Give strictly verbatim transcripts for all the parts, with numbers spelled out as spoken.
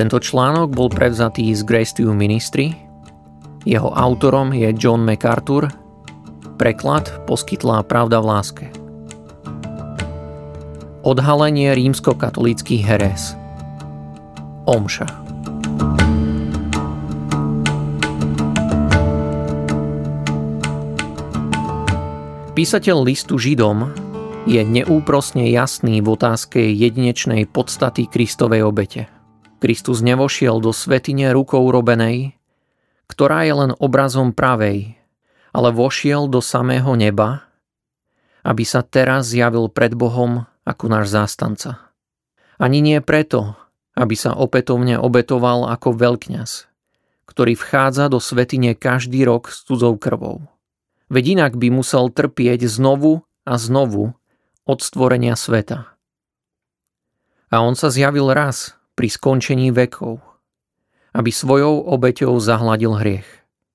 Tento článok bol prevzatý z Grace to You Ministry. Jeho autorom je John MacArthur. Preklad poskytla Pravda v láske. Odhalenie rímskokatolíckych herés. Omša. Písateľ listu Židom je neúprosne jasný v otázke jedinečnej podstaty Kristovej obete. Kristus nevošiel do svätyne rukou robenej, ktorá je len obrazom pravej, ale vošiel do samého neba, aby sa teraz zjavil pred Bohom ako náš zástanca. Ani nie preto, aby sa opätovne obetoval ako veľkňaz, ktorý vchádza do svätyne každý rok s cudzou krvou. Veď inak by musel trpieť znovu a znovu od stvorenia sveta. A on sa zjavil raz pri skončení vekov, aby svojou obeťou zahladil hriech.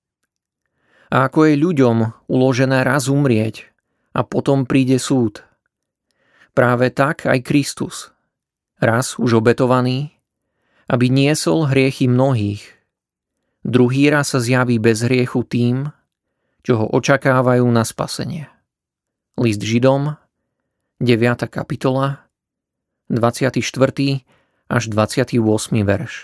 A ako je ľuďom uložené raz umrieť a potom príde súd, práve tak aj Kristus, raz už obetovaný, aby niesol hriechy mnohých, druhý raz sa zjaví bez hriechu tým, čo ho očakávajú na spasenie. List Židom, deviata kapitola, dvadsiaty štvrtý až dvadsiaty ôsmy verš.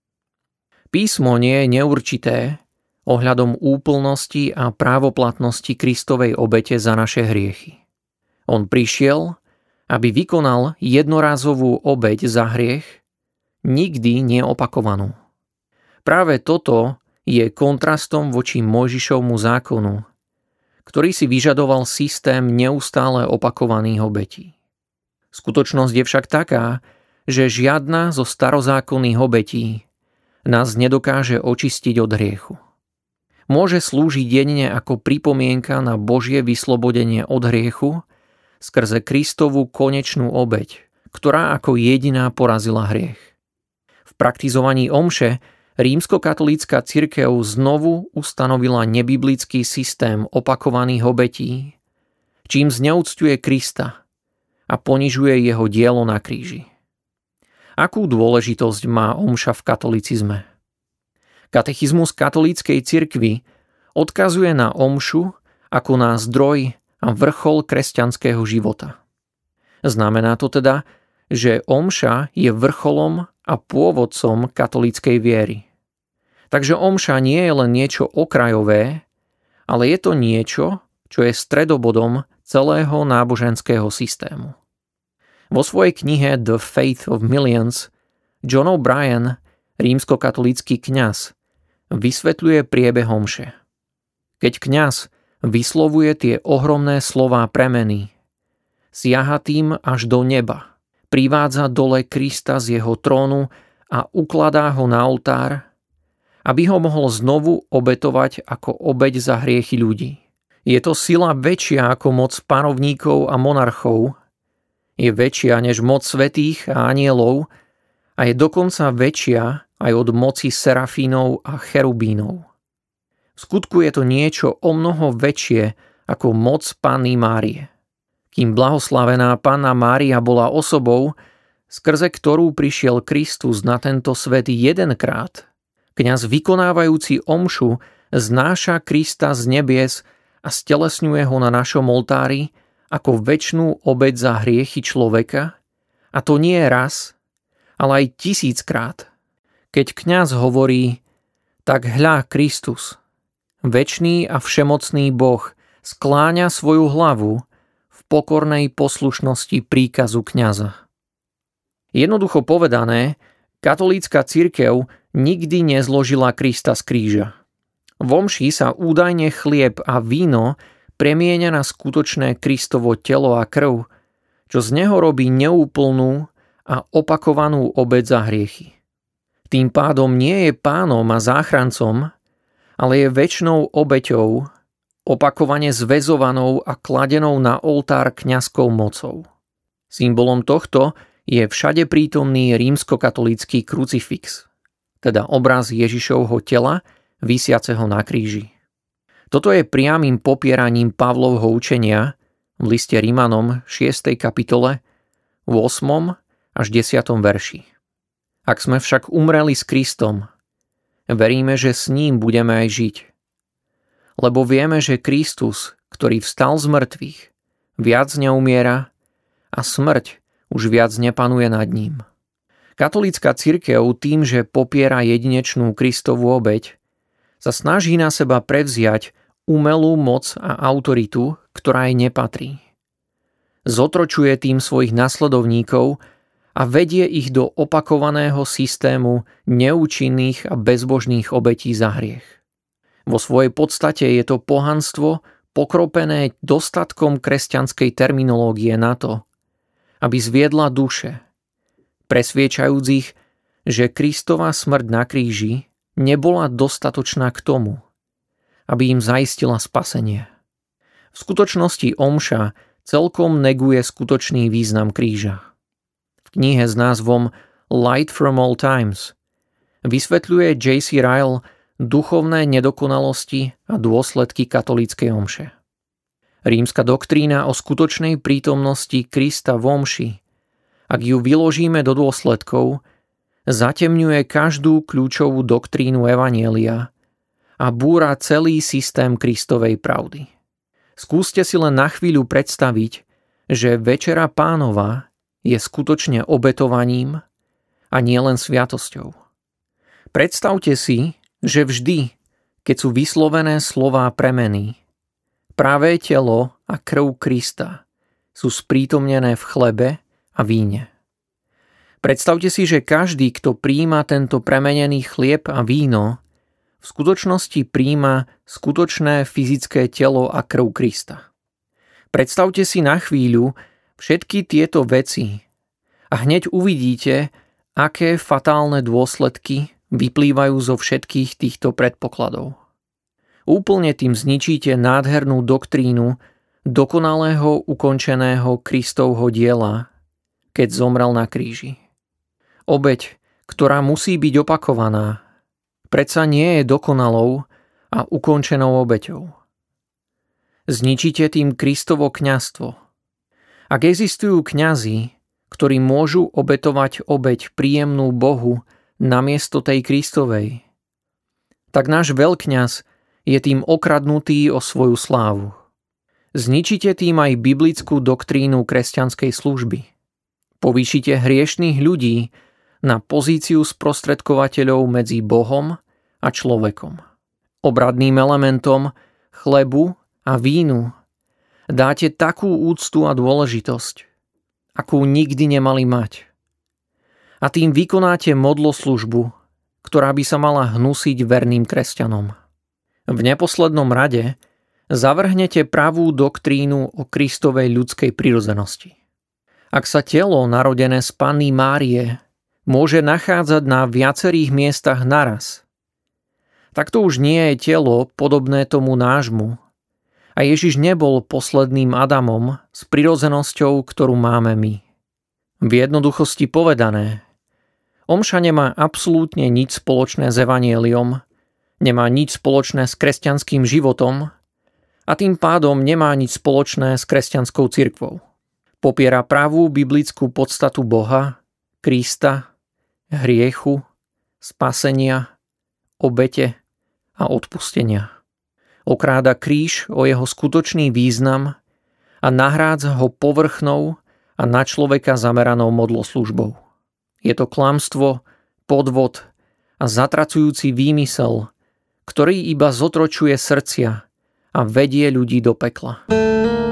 Písmo nie je neurčité ohľadom úplnosti a právoplatnosti Kristovej obete za naše hriechy. On prišiel, aby vykonal jednorázovú obeť za hriech, nikdy neopakovanú. Práve toto je kontrastom voči Mojžišovmu zákonu, ktorý si vyžadoval systém neustále opakovaných obetí. Skutočnosť je však taká, že žiadna zo starozákonných obetí nás nedokáže očistiť od hriechu. Môže slúžiť jedine ako pripomienka na Božie vyslobodenie od hriechu skrze Kristovu konečnú obeť, ktorá ako jediná porazila hriech. V praktizovaní omše rímskokatolícka cirkev znovu ustanovila nebiblický systém opakovaných obetí, čím zneúcťuje Krista a ponižuje jeho dielo na kríži. Akú dôležitosť má omša v katolicizme? Katechizmus katolíckej cirkvi odkazuje na omšu ako na zdroj a vrchol kresťanského života. Znamená to teda, že omša je vrcholom a pôvodcom katolíckej viery. Takže omša nie je len niečo okrajové, ale je to niečo, čo je stredobodom celého náboženského systému. Vo svojej knihe The Faith of Millions John O'Brien, rímskokatolícky kňaz, vysvetľuje priebeh omše. Keď kňaz vyslovuje tie ohromné slová premeny, siaha tým až do neba, privádza dole Krista z jeho trónu a ukladá ho na oltár, aby ho mohol znovu obetovať ako obeť za hriechy ľudí. Je to sila väčšia ako moc panovníkov a monarchov, je väčšia než moc svätých a anielov a je dokonca väčšia aj od moci serafínov a cherubínov. V skutku je to niečo o mnoho väčšie ako moc Panny Márie. Kým blahoslavená Panna Mária bola osobou, skrze ktorú prišiel Kristus na tento svet jedenkrát, kňaz vykonávajúci omšu znáša Krista z nebies a stelesňuje ho na našom oltári ako večnú obeť za hriechy človeka, a to nie raz, ale aj tisíckrát. Keď kňaz hovorí, tak hľa Kristus, večný a všemocný Boh, skláňa svoju hlavu v pokornej poslušnosti príkazu kňaza. Jednoducho povedané, katolícka cirkev nikdy nezložila Krista z kríža. V omši sa údajne chlieb a víno premieňa na skutočné Kristovo telo a krv, čo z neho robí neúplnú a opakovanú obeť za hriechy. Tým pádom nie je pánom a záchrancom, ale je večnou obeťou, opakovane zväzovanou a kladenou na oltár kňazskou mocou. Symbolom tohto je všade prítomný rímskokatolícky krucifix, teda obraz Ježišovho tela, visiaceho na kríži. Toto je priamym popieraním Pavlovho učenia v liste Rimanom šiestej kapitole v ôsmom až desiatom verši. Ak sme však umreli s Kristom, veríme, že s ním budeme aj žiť. Lebo vieme, že Kristus, ktorý vstal z mŕtvych, viac neumiera a smrť už viac nepanuje nad ním. Katolícka cirkev tým, že popiera jedinečnú Kristovú obeť, sa snaží na seba prevziať umelú moc a autoritu, ktorá jej nepatrí. Zotročuje tým svojich nasledovníkov a vedie ich do opakovaného systému neúčinných a bezbožných obetí za hriech. Vo svojej podstate je to pohanstvo pokropené dostatkom kresťanskej terminológie na to, aby zviedla duše, presviečajúc ich, že Kristova smrť na kríži nebola dostatočná k tomu, aby im zaistila spasenie. V skutočnosti omša celkom neguje skutočný význam kríža. V knihe s názvom Light from All Times vysvetľuje J C Ryle duchovné nedokonalosti a dôsledky katolíckej omše. Rímska doktrína o skutočnej prítomnosti Krista v omši, ak ju vyložíme do dôsledkov, zatemňuje každú kľúčovú doktrínu evanjelia a búra celý systém Kristovej pravdy. Skúste si len na chvíľu predstaviť, že Večera Pánova je skutočne obetovaním a nie len sviatosťou. Predstavte si, že vždy, keď sú vyslovené slová premeny, pravé telo a krv Krista sú sprítomnené v chlebe a víne. Predstavte si, že každý, kto prijíma tento premenený chlieb a víno, v skutočnosti prijíma skutočné fyzické telo a krv Krista. Predstavte si na chvíľu všetky tieto veci a hneď uvidíte, aké fatálne dôsledky vyplývajú zo všetkých týchto predpokladov. Úplne tým zničíte nádhernú doktrínu dokonalého ukončeného Kristovho diela, keď zomrel na kríži. Obeť, ktorá musí byť opakovaná, predsa nie je dokonalou a ukončenou obeťou. Zničíte tým Kristovo kňazstvo. Ak existujú kňazi, ktorí môžu obetovať obeť príjemnú Bohu namiesto tej Kristovej, tak náš veľkňaz je tým okradnutý o svoju slávu. Zničíte tým aj biblickú doktrínu kresťanskej služby. Povýšite hriešných ľudí na pozíciu sprostredkovateľov medzi Bohom a človekom. Obradným elementom, chlebu a vínu dáte takú úctu a dôležitosť, akú nikdy nemali mať. A tým vykonáte modloslužbu, ktorá by sa mala hnusiť verným kresťanom. V neposlednom rade zavrhnete pravú doktrínu o Kristovej ľudskej prirodzenosti. Ak sa telo narodené z Panny Márie môže nachádzať na viacerých miestach naraz, tak to už nie je telo podobné tomu nášmu a Ježiš nebol posledným Adamom s prirodzenosťou, ktorú máme my. V jednoduchosti povedané, omša nemá absolútne nič spoločné s evanjeliom, nemá nič spoločné s kresťanským životom a tým pádom nemá nič spoločné s kresťanskou cirkvou. Popiera pravú biblickú podstatu Boha, Krista, hriechu, spasenia, obete a odpustenia. Okráda kríž o jeho skutočný význam a nahrádza ho povrchnou a na človeka zameranou modloslužbou. Je to klamstvo, podvod a zatracujúci výmysel, ktorý iba zotročuje srdcia a vedie ľudí do pekla.